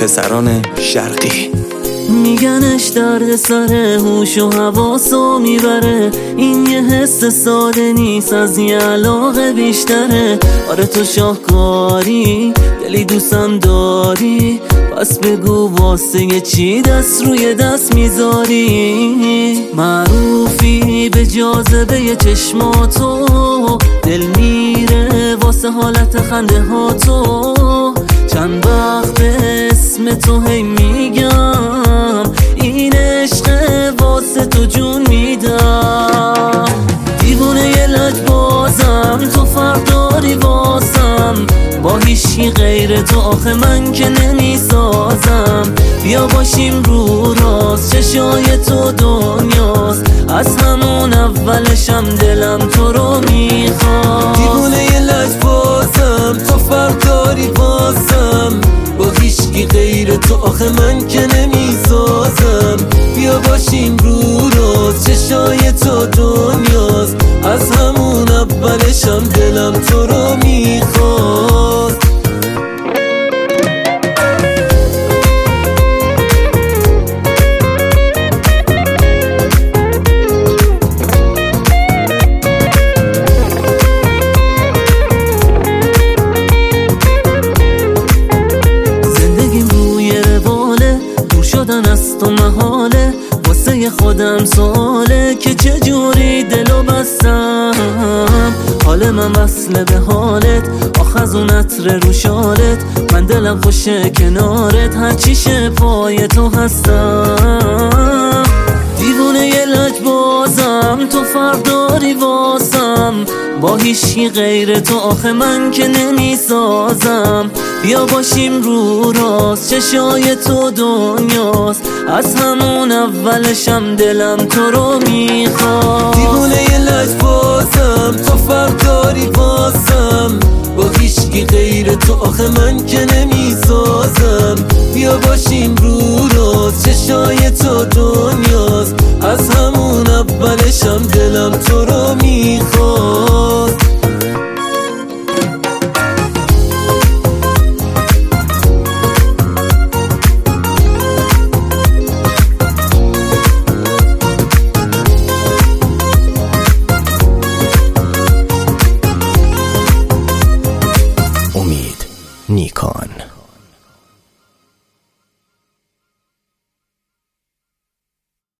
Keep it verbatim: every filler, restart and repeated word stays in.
پسران شرقی. میگنش درد سر هوش و حواسو میبره، این یه حس ساده نیست، از یه علاقه بیشتره. آره تو شاهکاری، دلی دوستم داری، پس بگو واسه چی دست روی دست میذاری. معروفی به جاذبه چشماتو، دل میره واسه حالت خنده ها تو. چند وقت اسم تو هی میگم، این عشق واسه تو جون میدم. دیوونه یه لج بازم، تو فرق داری واسم، با هیچی غیر تو آخه من که نمیسازم. بیا باشیم رو راست، چشای تو دنیاست، از همون اولشم دلم تو رو میخواد. دیوونه یه لج بازم، تو فرق داری واسم، با هیچی غیر تو آخه من که نمیسازم. بیا باشیم رو راست، چشای تو دنیاست، از همون اولشم دلم تو رو میخواد. از تو محاله، واسه خودم سواله که چجوری دلو بستم. حال من وصله به حالت، آخ از اون عطر رو شالت، من دلم خوشه کنارت، هرچی شه پای تو هستم. دیوونه یه لج بازم، تو فرق داری واسم، با هیچی غیر تو آخه من که نمیسازم. بیا باشیم رو راست، چشای تو دنیاست، از همون اولشم دلم تو رو میخواد. دیوونه یه لج بازم، تو فرق داری واسم، با هیچی غیر تو آخه من که نمیسازم. بیا باشیم رو راست، چشای تو دنیاست، از همون اولشم دلم تو رو میخواد.